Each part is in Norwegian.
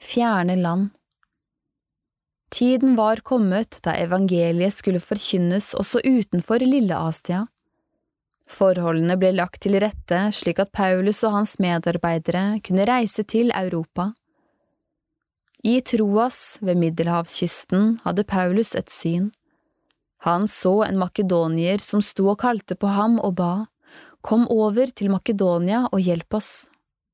fjerne land. Tiden var kommet da evangeliet skulle forkynnes også utenfor Lille Asia. Forholdene ble lagt til rette slik at Paulus og hans medarbeidere kunne reise til Europa. I Troas ved Middelhavskysten hadde Paulus et syn. Han så en makedonier som sto og kalte på ham og ba, «Kom over til Makedonia og hjelp oss».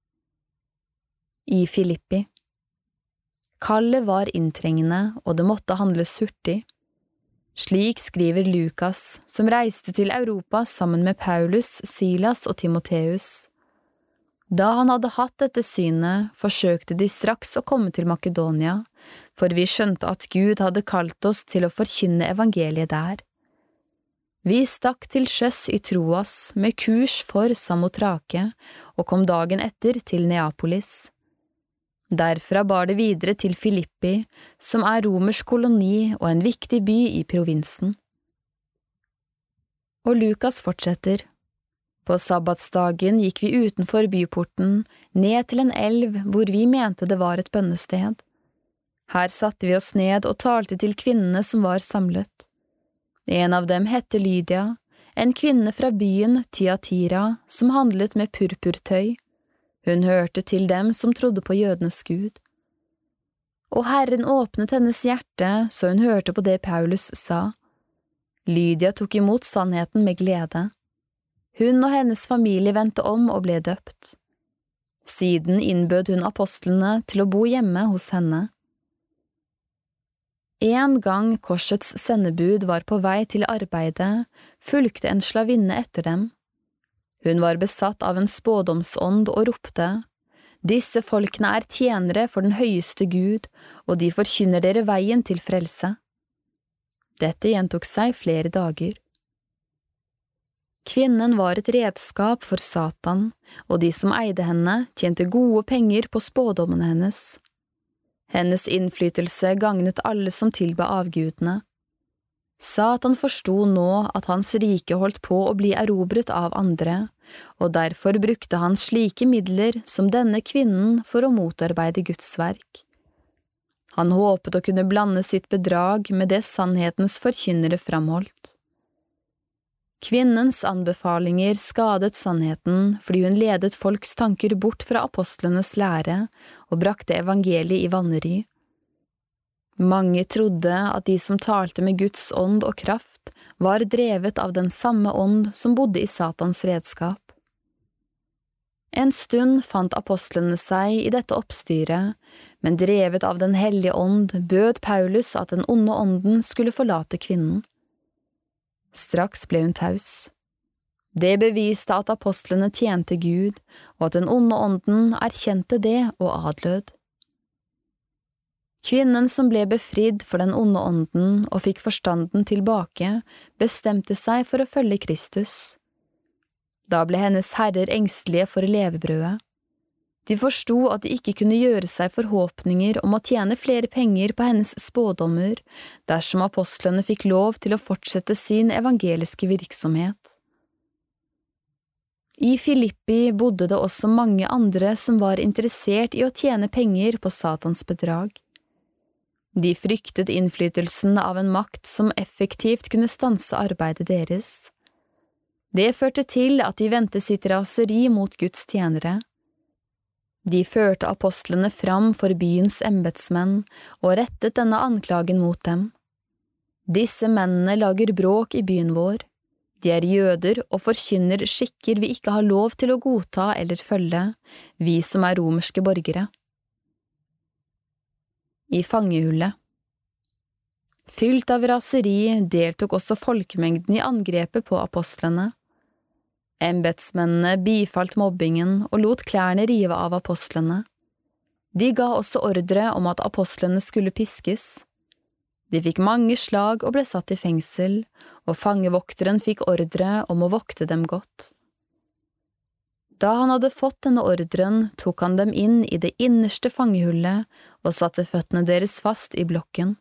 I Filippi. Kallet var inntrengende, og det måtte handles hurtig. Slik skriver Lukas, som reiste til Europa sammen med Paulus, Silas og Timoteus. Da han hadde hatt dette synet, forsøkte de straks å komme til Makedonia, for vi skjønte at Gud hadde kalt oss til å forkynne evangeliet der. Vi stakk til sjøs i Troas med kurs for Samotrake og kom dagen etter til Neapolis. Derfra bar det videre til Filippi, som er romersk koloni og en viktig by i provinsen. Og Lukas fortsetter. På sabbatsdagen gikk vi utenfor byporten, ned til en elv hvor vi mente det var et bønnested. Her satte vi oss ned og talte til kvinnene som var samlet. En av dem hette Lydia, en kvinne fra byen Thyatira som handlet med purpurtøy. Hun hørte til dem som trodde på jødenes Gud. Og Herren åpnet hennes hjerte så hun hørte på det Paulus sa. Lydia tok imot sannheten med glede. Hun og hennes familie vendte om og ble døpt. Siden innbød hun apostlene til å bo hjemme hos henne. En gang korsets sendebud var på vei til arbeidet, fulgte en slavinne etter dem. Hun var besatt av en spådomsånd og ropte, «Disse folkene er tjenere for den høyeste Gud, og de forkynner dere veien til frelse.» Dette gjentok seg flere dager. Kvinnen var et redskap for Satan, og de som eide henne tjente gode penger på spådommene hennes. Hennes innflytelse gagnet alle som tilba avgudene. Satan forstod nå at hans rike holdt på å bli erobret av andre, og derfor brukte han slike midler som denne kvinnen for å motarbeide Guds verk. Han håpet å kunne blande sitt bedrag med det sannhetens forkynnere framholdt. Kvinnens anbefalinger skadet sannheten fordi hun ledet folks tanker bort fra apostlenes lære og brakte evangeliet i vanry. Mange trodde at de som talte med Guds ånd og kraft var drevet av den samme ånd som bodde i Satans redskap. En stund fant apostlene seg i dette oppstyret, men drevet av den hellige ånd bød Paulus at den onde ånden skulle forlate kvinnen. Straks ble hun taus. Det beviste at apostlene tjente Gud, og at den onde ånden erkjente det og adlød. Kvinnen som ble befridd for den onde ånden og fikk forstanden tilbake, bestemte seg for å følge Kristus. Da ble hennes herrer engstelige for levebrødet. De forstod at de ikke kunne gjøre seg forhåpninger om å tjene flere penger på hennes spådommer, dersom apostlene fikk lov til å fortsette sin evangeliske virksomhet. I Filippi bodde det også mange andre som var interessert i å tjene penger på Satans bedrag. De fryktet innflytelsen av en makt som effektivt kunne stanse arbeidet deres. Det førte til at de vendte sitt raseri mot Guds tjenere. De førte apostlene fram for byens embetsmenn og rettet denne anklagen mot dem. Disse mennene lager bråk i byen vår. De er jøder og forkynner skikker vi ikke har lov til å godta eller følge, vi som er romerske borgere. I fangehullet. Fylt av raseri deltok også folkemengden i angrepet på apostlene. Embetsmennene bifalt mobbingen og lot klærne rive av apostlene. De ga også ordre om at apostlene skulle piskes. De fikk mange slag og ble satt i fengsel, og fangevokteren fikk ordre om å vokte dem godt. Da han hadde fått denne ordren, tok han dem inn i det innerste fangehullet og satte føttene deres fast i blokken.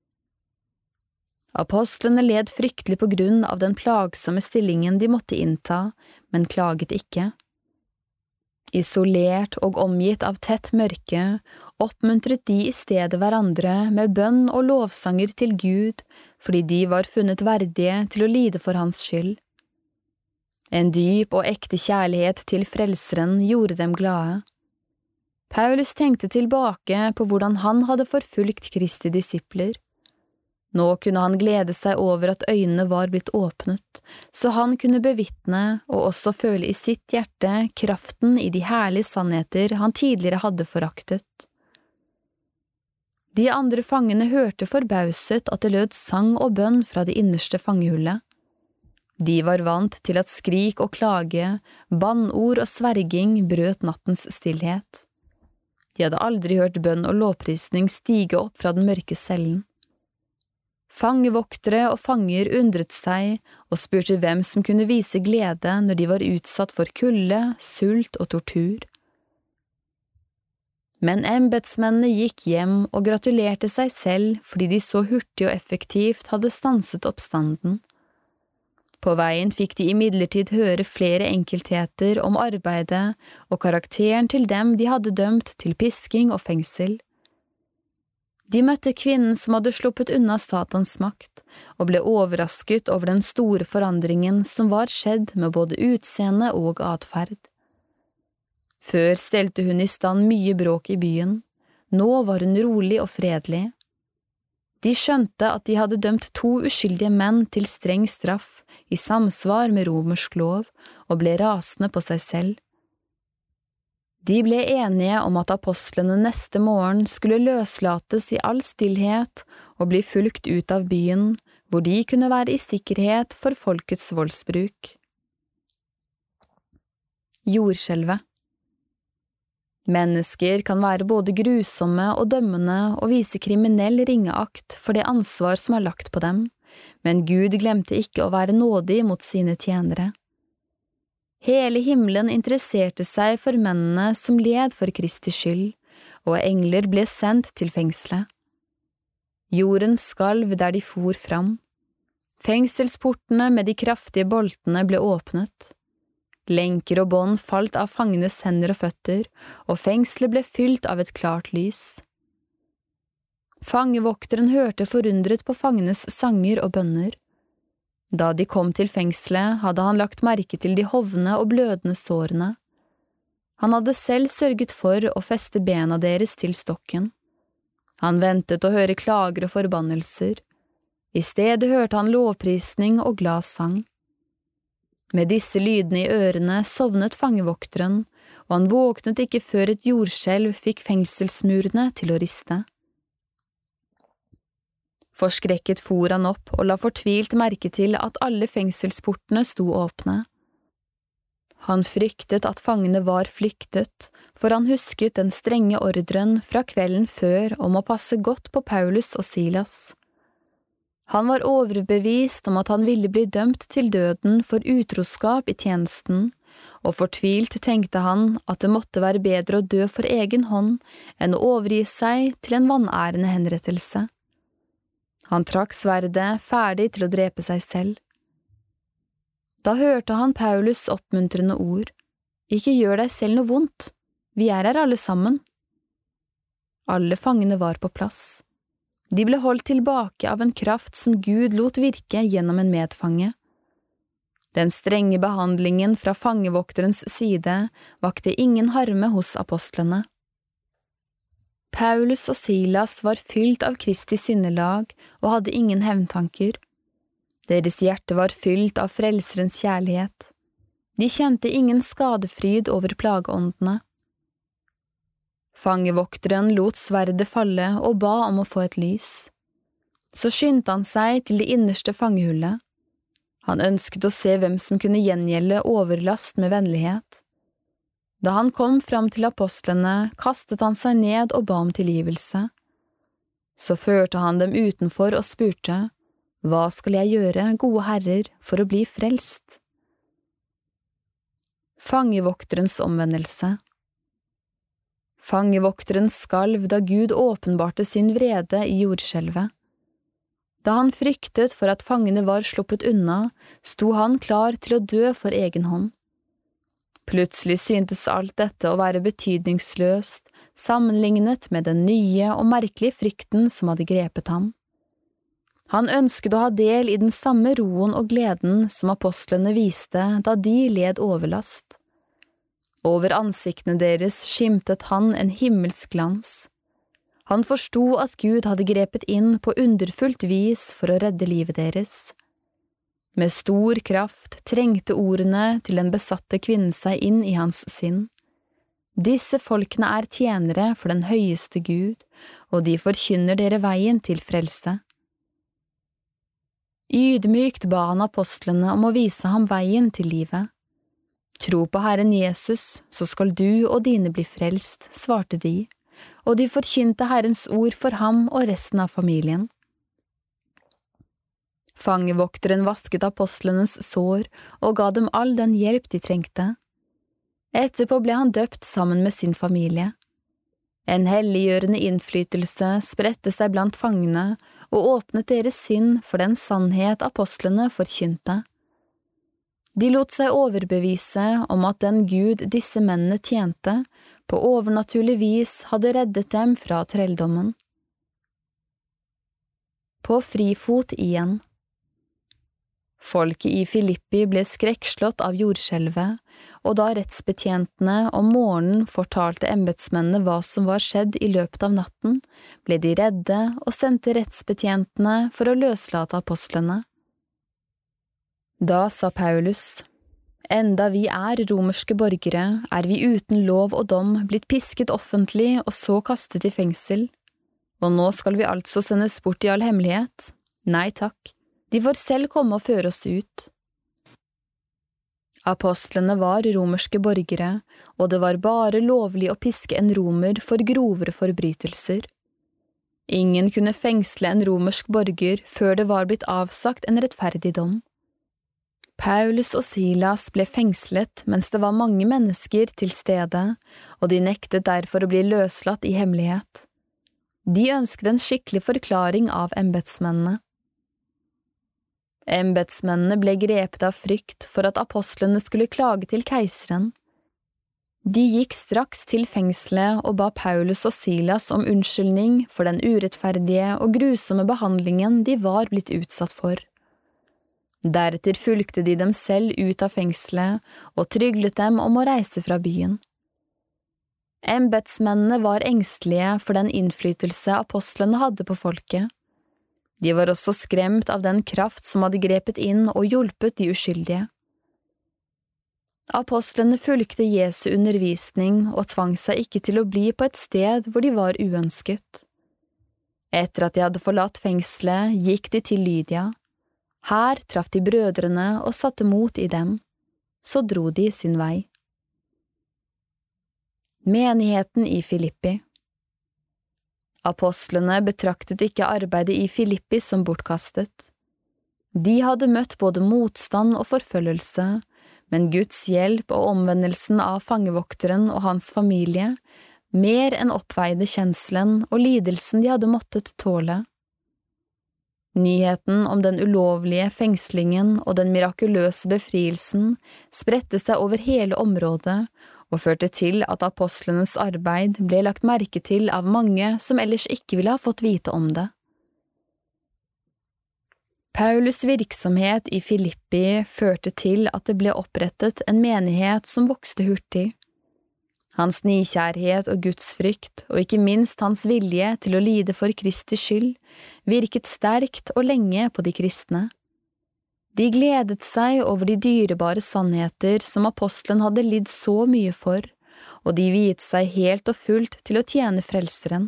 Apostlene led fryktelig på grunn av den plagsomme stillingen de måtte innta, men klaget ikke. Isolert og omgitt av tett mørke, oppmuntret de i stedet hverandre med bønn og lovsanger til Gud, fordi de var funnet verdige til å lide for hans skyld. En dyp og ekte kjærlighet til Frelseren gjorde dem glade. Paulus tenkte tilbake på hvordan han hadde forfulgt Kristi disipler. Nå kunne han glede seg over at øynene var blitt åpnet, så han kunne bevitne og også føle i sitt hjerte kraften i de herlige sannheter han tidligere hadde foraktet. De andre fangene hørte forbauset at det lød sang og bønn fra det innerste fangehullet. De var vant til at skrik og klage, bannord og sverging brøt nattens stillhet. De hadde aldri hørt bønn og lovprisning stige opp fra den mørke cellen. Fangevoktere og fanger undret seg og spurte hvem som kunne vise glede når de var utsatt for kulde, sult og tortur. Men embetsmennene gikk hjem og gratulerte seg selv fordi de så hurtig og effektivt hadde stanset oppstanden. På veien fikk de imidlertid høre flere enkeltheter om arbeidet og karakteren til dem de hadde dømt til pisking og fengsel. De møtte kvinnen som hadde sluppet unna Satans makt, og ble overrasket over den store forandringen som var skjedd med både utseende og atferd. Før stelte hun i stand mye bråk i byen, nå var hun rolig og fredelig. De skjønte at de hadde dømt 2 uskyldige menn til streng straff i samsvar med romersk lov, og ble rasende på seg selv. De ble enige om at apostlene neste morgen skulle løslates i all stillhet og bli fulgt ut av byen, hvor de kunne være i sikkerhet for folkets voldsbruk. Jordskjelvet. Mennesker kan være både grusomme og dømmende og vise kriminell ringeakt for det ansvar som er lagt på dem, men Gud glemte ikke å være nådig mot sine tjenere. Hele himmelen interesserte seg for mennene som led for Kristi skyld, og engler ble sendt til fengselet. Jorden skalv der de for fram. Fengselsportene med de kraftige boltene ble åpnet. Lenker og bånd falt av fangenes hender og føtter, og fengselet ble fylt av et klart lys. Fangevokteren hørte forundret på fangenes sanger og bønner. Da de kom til fengselet, hadde han lagt merke til de hovne og blødende sårene. Han hadde selv sørget for å feste bena deres til stokken. Han ventet å høre klager og forbannelser. I stedet hørte han lovprisning og glad sang. Med disse lydene i ørene sovnet fangevokteren, og han våknet ikke før et jordskjelv fikk fengselsmurene til å riste. Forskrekket for han opp og la fortvilt merke til at alle fengselsportene sto åpne. Han fryktet at fangene var flyktet, for han husket den strenge ordren fra kvelden før om å passe godt på Paulus og Silas. Han var overbevist om at han ville bli dømt til døden for utroskap i tjenesten, og fortvilt tenkte han at det måtte være bedre å dø for egen hånd enn å overgi seg til en vanærende henrettelse. Han trakk sverdet, ferdig til å drepe seg selv. Da hørte han Paulus oppmuntrende ord. Ikke gjør deg selv noe vondt, vi er her alle sammen. Alle fangene var på plass. De ble holdt tilbake av en kraft som Gud lot virke gjennom en medfange. Den strenge behandlingen fra fangevokterens side vakte ingen harme hos apostlene. Paulus og Silas var fylt av Kristi sinnelag og hadde ingen hevntanker. Deres hjerte var fylt av Frelserens kjærlighet. De kjente ingen skadefryd over plageåndene. Fangevokteren lot sverdet falle og ba om å få et lys. Så skyndte han seg til det innerste fangehullet. Han ønsket å se hvem som kunne gjengjelde overlast med vennlighet. Da han kom fram til apostlene, kastet han seg ned og ba om tilgivelse. Så førte han dem utenfor og spurte, «Hva skal jeg gjøre, gode herrer, for å bli frelst?» Fangevokterens omvendelse. Fangevokteren skalv da Gud åpenbarte sin vrede i jordskjelvet. Da han fryktet for at fangene var sluppet unna, sto han klar til å dø for egen hånd. Plutselig syntes alt dette å være betydningsløst, sammenlignet med den nye og merkelige frykten som hadde grepet ham. Han ønsket å ha del i den samme roen og gleden som apostlene viste da de led overlast. Over ansiktene deres skimtet han en himmelsk glans. Han forsto at Gud hadde grepet inn på underfullt vis for å redde livet deres. Med stor kraft trengte ordene til den besatte kvinnen seg inn i hans sinn. Disse folkene er tjenere for den høyeste Gud, og de forkynner dere veien til frelse. Ydmykt ba han apostlene om å vise ham veien til livet. Tro på Herren Jesus, så skal du og dine bli frelst, svarte de, og de forkynte Herrens ord for ham og resten av familien. Fangevokteren vasket apostlenes sår og ga dem all den hjelp de trengte. Etterpå ble han døpt sammen med sin familie. En helliggjørende innflytelse spredte seg blant fangene og åpnet deres sinn for den sannhet apostlene forkynte. De lot seg overbevise om at den Gud disse mennene tjente, på overnaturlig vis hadde reddet dem fra trelldommen. På frifot igjen. Folket i Filippi ble skrekkslått av jordskjelvet, og da rettsbetjentene om morgenen fortalte embetsmennene hva som var skjedd i løpet av natten, ble de redde og sendte rettsbetjentene for å løslate apostlene. Da sa Paulus, «Enda vi er romerske borgere, er vi uten lov og dom blitt pisket offentlig og så kastet i fengsel. Og nå skal vi altså sendes bort i all hemmelighet? Nei takk, de får selv komme og føre oss ut.» Apostlene var romerske borgere, og det var bare lovlig å piske en romer for grovere forbrytelser. Ingen kunne fengsle en romersk borger før det var blitt avsagt en rettferdig dom. Paulus og Silas ble fengslet mens det var mange mennesker til stede, og de nektet derfor å bli løslatt i hemmelighet. De ønsket en skikkelig forklaring av embetsmennene. Embetsmennene ble grepet av frykt for at apostlene skulle klage til keiseren. De gikk straks til fengselet og ba Paulus og Silas om unnskyldning for den urettferdige og grusomme behandlingen de var blitt utsatt for. Deretter fulgte de dem selv ut av fengselet og tryglet dem om å reise fra byen. Embetsmennene var engstelige for den innflytelse apostlene hadde på folket. De var også skremt av den kraft som hadde grepet inn og hjulpet de uskyldige. Apostlene fulgte Jesu undervisning og tvang seg ikke til å bli på et sted hvor de var uønsket. Etter at de hadde forlatt fengselet, gikk de til Lydia. Her traff de brødrene og satte mot i dem. Så dro de sin vei. Menigheten i Filippi. Apostlene betraktet ikke arbeidet i Filippi som bortkastet. De hadde møtt både motstand og forfølgelse, men Guds hjelp og omvendelsen av fangevokteren og hans familie mer enn oppveide kjenslen og lidelsen de hadde måttet tåle. Nyheten om den ulovlige fengslingen og den mirakuløse befrielsen spredte seg over hele området og førte til at apostlenes arbeid ble lagt merke til av mange som ellers ikke ville ha fått vite om det. Paulus' virksomhet i Filippi førte til at det ble opprettet en menighet som vokste hurtig. Hans nidkjærhet og gudsfrykt, og ikke minst hans vilje til å lide for Kristi skyld, virket sterkt og lenge på de kristne. De gledet seg over de dyrebare sannheter som apostelen hadde lidd så mye for, og de viet seg helt og fullt til å tjene frelseren.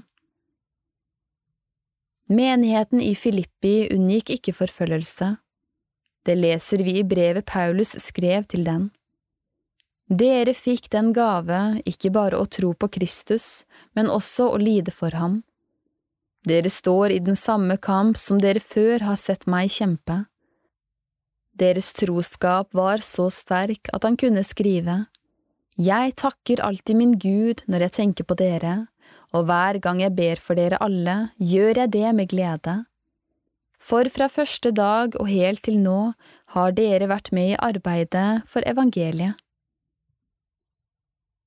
Menigheten i Filippi unngikk ikke forfølgelse. Det leser vi i brevet Paulus skrev til den. Dere fikk den gave ikke bare å tro på Kristus, men også å lide for ham. Dere står i den samme kamp som dere før har sett meg kjempe. Deres troskap var så sterk at han kunne skrive, «Jeg takker alltid min Gud når jeg tenker på dere, og hver gang jeg ber for dere alle, gjør jeg det med glede. For fra første dag og helt til nå har dere vært med i arbeidet for evangeliet.»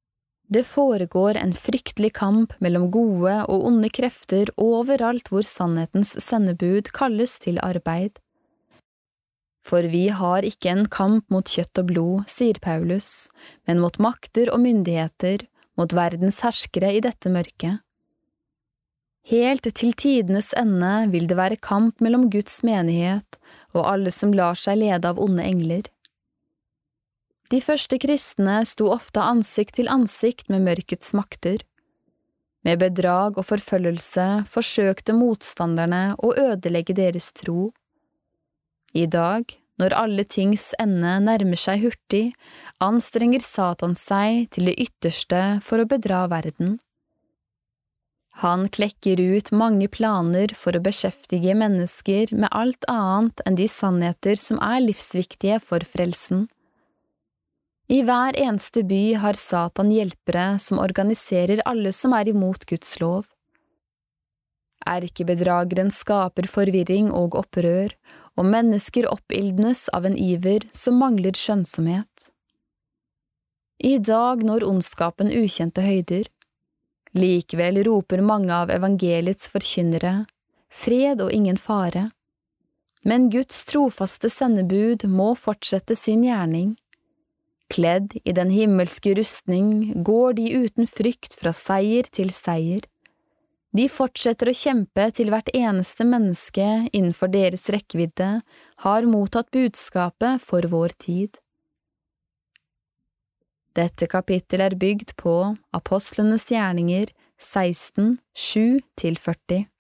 Det foregår en fryktelig kamp mellom gode og onde krefter overalt hvor sannhetens sendebud kalles til arbeid. For vi har ikke en kamp mot kjøtt og blod, sier Paulus, men mot makter og myndigheter, mot verdens herskere i dette mørket. Helt til tidenes ende vil det være kamp mellom Guds menighet og alle som lar seg lede av onde engler. De første kristne sto ofte ansikt til ansikt med mørkets makter. Med bedrag og forfølgelse forsøkte motstanderne å ødelegge deres tro. I dag, når alle tings ende nærmer seg hurtig, anstrenger Satan seg til det ytterste for å bedra verden. Han klekker ut mange planer for å beskjeftige mennesker med alt annet enn de sannheter som er livsviktige for frelsen. I hver eneste by har Satan hjelpere som organiserer alle som er imot Guds lov. Erkebedrageren skaper forvirring og opprør, og mennesker oppildnes av en iver som mangler skjønnsomhet. I dag når ondskapen ukjente høyder. Likevel roper mange av evangeliets forkynnere, fred og ingen fare. Men Guds trofaste sendebud må fortsette sin gjerning. Kledd i den himmelske rustning går de uten frykt fra seier til seier. De fortsetter å kjempe til hvert eneste menneske innenfor deres rekkevidde har mottatt budskapet for vår tid. Dette kapittel er bygd på Apostlenes gjerninger 16, 7–40.